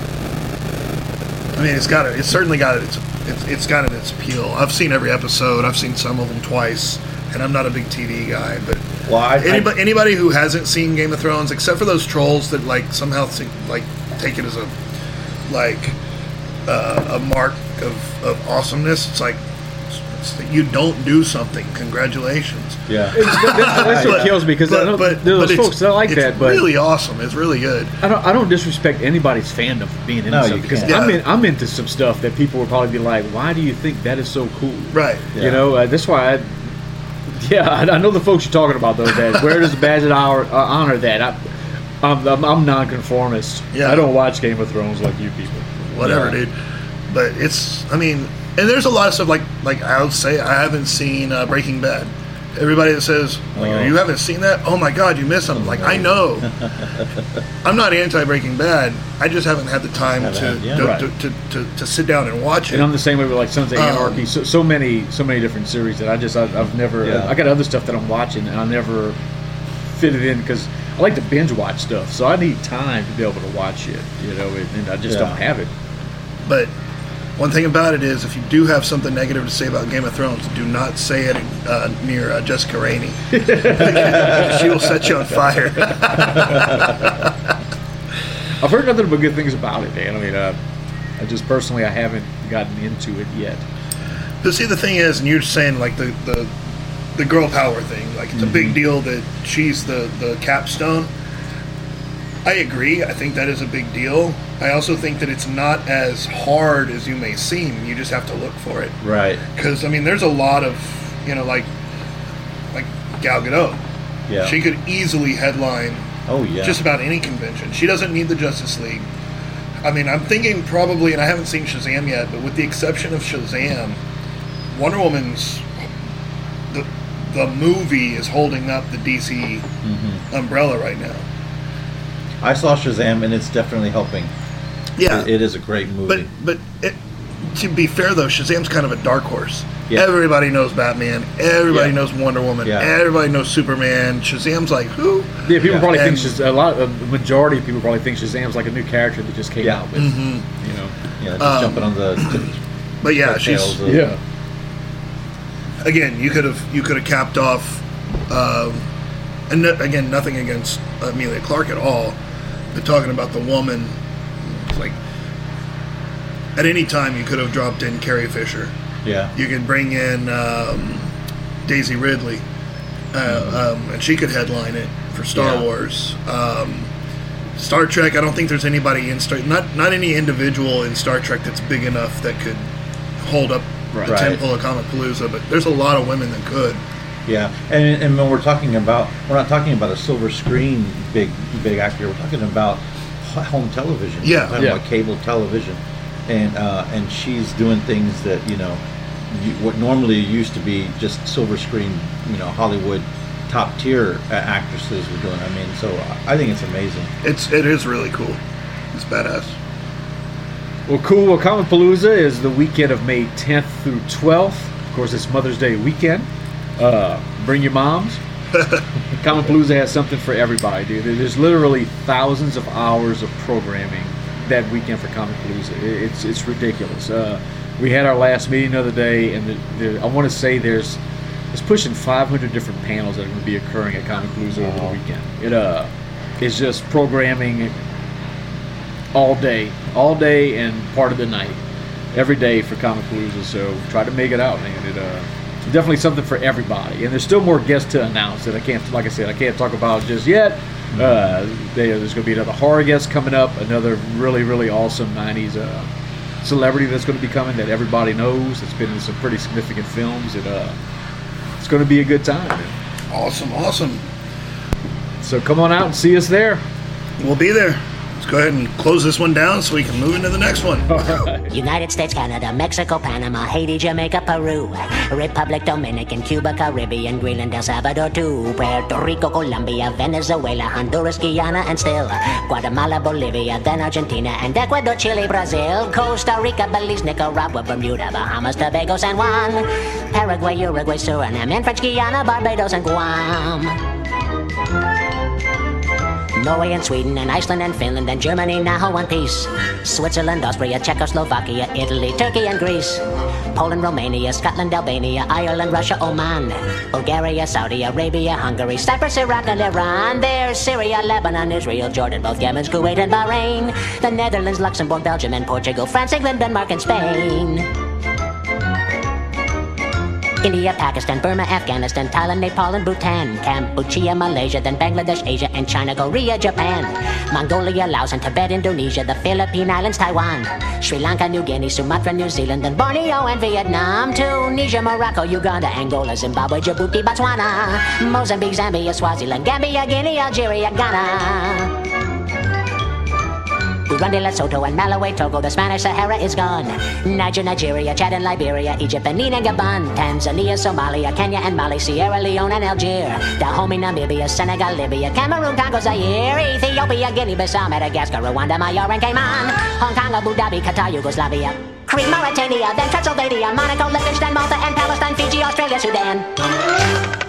I mean, it's got it. It's certainly got it. It's, it's it's got it. Its appeal. I've seen every episode. I've seen some of them twice, and I'm not a big T V guy. But Well, I, anybody anybody who hasn't seen Game of Thrones, except for those trolls that like somehow think, like take it as a like uh, a mark of, of awesomeness, it's like accomplishments. That you don't do something, congratulations. Yeah. It's, that's, that's what kills me because I don't, but, there's but folks it's, that like it's that, but really awesome. It's really good. I don't I don't disrespect anybody's fandom for being into No, you something because can't. I'm Yeah. in, I'm into some stuff that people would probably be like, why do you think that is so cool? Right. Yeah. You know, uh, that's why. I, yeah, I, I know the folks you're talking about though. That where does the badge of honor, uh, honor that? I, I'm, I'm I'm nonconformist. Yeah. I don't watch Game of Thrones like you people. Whatever, Yeah. dude. But it's, I mean, and there's a lot of stuff like, like I would say, I haven't seen uh, Breaking Bad. Everybody that says, like, Oh. you haven't seen that? Oh my God, you missed something. Like, I know. I'm not anti Breaking Bad. I just haven't had the time Haven't to, had- yeah. to, Right. to, to, to, to sit down and watch it. And I'm the same way with like Sons of Um, Anarchy. So, so many so many different series that I just I, I've never. Yeah. I got other stuff that I'm watching and I never fit it in because I like to binge watch stuff. So I need time to be able to watch it. You know, and, and I just Yeah. don't have it. But one thing about it is, if you do have something negative to say about Game of Thrones, do not say it uh, near uh, Jessica Rainey. She will set you on fire. I've heard nothing but good things about it, man. I mean, uh, I just personally I haven't gotten into it yet. But see, the thing is, and you're saying like the the, the girl power thing, like it's a big deal that she's the, the capstone. I agree. I think that is a big deal. I also think that it's not as hard as you may seem. You just have to look for it. Right. Because I mean, there's a lot of, you know, like like Gal Gadot. Yeah. She could easily headline Oh yeah. just about any convention. She doesn't need the Justice League. I mean, I'm thinking probably, and I haven't seen Shazam yet, but with the exception of Shazam, Wonder Woman's the the movie is holding up the D C Mm-hmm. umbrella right now. I saw Shazam, and it's definitely helping. Yeah, It, it is a great movie. but but it, to be fair though, Shazam's kind of a dark horse. Yeah. Everybody knows Batman. Everybody Yeah. knows Wonder Woman. Yeah. Everybody knows Superman. Shazam's like who? Yeah, people Yeah. probably And- think Shaz- a lot. A majority of people probably think Shazam's like a new character that just came Yeah. out with. Mm-hmm. You know. yeah, just um, jumping on the t- But yeah, coattails she's of- Yeah. again. You could have you could have capped off. Um, and no, again, nothing against Amelia Clark at all. But talking about the woman, it's like at any time you could have dropped in Carrie Fisher. yeah. You could bring in um, Daisy Ridley, uh, um, and she could headline it for Star Yeah. Wars. Um, Star Trek. I don't think there's anybody in Star not not any individual in Star Trek that's big enough that could hold up Right. the Right. temple of Comic Palooza. But there's a lot of women that could. Yeah, and and when we're talking about, we're not talking about a silver screen big big actor. We're talking about h- home television. Yeah. we're talking Yeah. about cable television, and uh, and she's doing things that you know, you, what normally used to be just silver screen, you know, Hollywood top tier uh, actresses were doing. I mean, so I think it's amazing. It's it is really cool. It's badass. Well, cool. Well, Comic Palooza is the weekend of May tenth through twelfth. Of course, it's Mother's Day weekend. Uh, bring your moms. Comic Palooza has something for everybody, dude. There's literally thousands of hours of programming that weekend for Comic Palooza. It- It's it's ridiculous. Uh, we had our last meeting the other day, and the, the, I want to say there's it's pushing five hundred different panels that are going to be occurring at Comic Palooza over the Wow. weekend. It uh, it's just programming all day, all day, and part of the night, every day for Comic Palooza. So try to make it out, man. It uh, definitely something for everybody, and there's still more guests to announce that I can't, like I said, I can't talk about just yet. Uh, they, there's going to be another horror guest coming up, another really, really awesome nineties uh, celebrity that's going to be coming that everybody knows. It's been in some pretty significant films. It uh, it's going to be a good time, man. Awesome, awesome. So come on out and see us there. We'll be there. Let's go ahead and close this one down so we can move into the next one. United States, Canada, Mexico, Panama, Haiti, Jamaica, Peru, Republic Dominican, Cuba, Caribbean, Greenland, El Salvador, too, Puerto Rico, Colombia, Venezuela, Honduras, Guyana, and still Guatemala, Bolivia, then Argentina, and Ecuador, Chile, Brazil, Costa Rica, Belize, Nicaragua, Bermuda, Bahamas, Tobago, San Juan, Paraguay, Uruguay, Suriname, and French Guiana, Barbados, and Guam. Norway and Sweden and Iceland and Finland and Germany now one piece. Switzerland, Austria, Czechoslovakia, Italy, Turkey and Greece. Poland, Romania, Scotland, Albania, Ireland, Russia, Oman. Bulgaria, Saudi Arabia, Hungary, Cyprus, Iraq and Iran. There's Syria, Lebanon, Israel, Jordan, both Yemen, Kuwait and Bahrain. The Netherlands, Luxembourg, Belgium and Portugal, France, England, Denmark and Spain. India, Pakistan, Burma, Afghanistan, Thailand, Nepal, and Bhutan, Cambodia, Malaysia, then Bangladesh, Asia, and China, Korea, Japan, Mongolia, Laos, and Tibet, Indonesia, the Philippine Islands, Taiwan, Sri Lanka, New Guinea, Sumatra, New Zealand, then Borneo and Vietnam, Tunisia, Morocco, Uganda, Angola, Zimbabwe, Djibouti, Botswana, Mozambique, Zambia, Swaziland, Gambia, Guinea, Algeria, Ghana, Burundi, Lesotho, and Malawi, Togo, the Spanish Sahara is gone. Niger, Nigeria, Chad and Liberia, Egypt, Benin and Gabon, Tanzania, Somalia, Kenya and Mali, Sierra Leone and Algeria, Dahomey, Namibia, Senegal, Libya, Cameroon, Congo, Zaire, Ethiopia, Guinea-Bissau, Madagascar, Rwanda, Majorca and Cayman, Hong Kong, Abu Dhabi, Qatar, Yugoslavia, Crete, Mauritania, then Transylvania, Monaco, Liechtenstein, Malta and Palestine, Fiji, Australia, Sudan.